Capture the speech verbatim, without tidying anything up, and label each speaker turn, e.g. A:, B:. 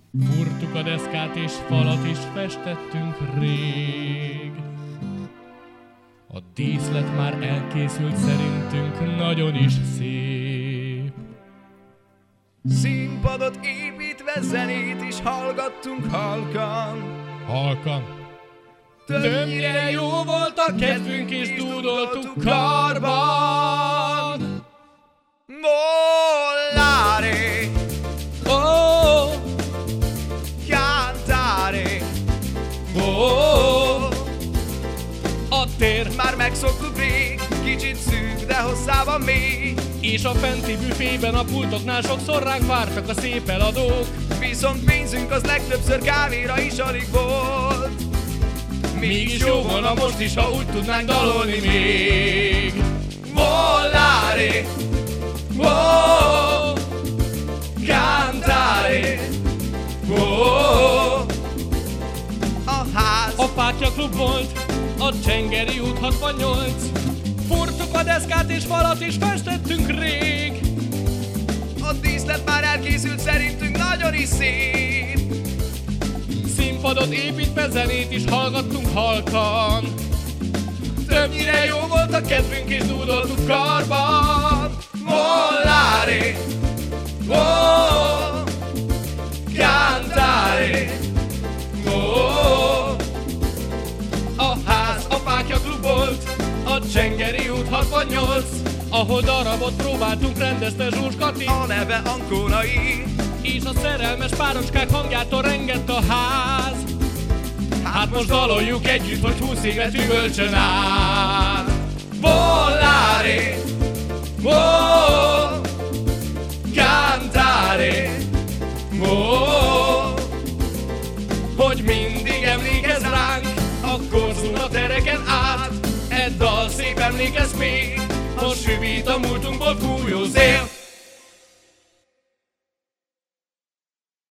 A: Furtuk a deszkát és falat is festettünk rég. A díszlet már elkészült, szerintünk nagyon is szép.
B: Színpadot építve zenét is hallgattunk halkan.
A: Halkan. Többnyire jó volt a kedvünk és dúdoltuk karban.
B: Mollare,
A: Oh,
B: cantare.
A: oh, a tér
B: Már megszoktuk rég, kicsit szűk, de hosszában még.
A: és a fenti büfében a pultoknál sokszor ránk vártak a szép eladók.
B: Viszont pénzünk az legtöbbször kávéra is alig volt.
A: Mégis jó volna most is, ha úgy tudnánk dalolni még.
B: Mollare,
A: Oh,
B: cantare. Oh, a ház
A: a Pátya klub volt, a Csengeri út hatvannyolc. Furtuk a deszkát és falat is festettünk rég.
B: a díszlet már elkészült, szerintünk nagyon is szép.
A: Színpadot építve zenét is hallgattunk halkan. Többnyire jó volt a kedvünk és dúdoltuk karban.
B: Mollare,
A: Oh,
B: cantare.
A: oh, a ház a Pátya klub volt, a Csengeri út hatvannyolc, ahol darabot próbáltunk, rendezte Zsús Kati,
B: A neve Ankonai.
A: és a szerelmes párocskák hangjától rengett a ház. Hát most daloljuk együtt, hogy húsz évet üvölcsön át.
B: Mollare,
A: Oh,
B: cantare.
A: oh, hogy mindig emlékezz ránk, akkor zúg a tereken át. Egy dal szép emlékezz még, most süvít a múltunkból fújó zél.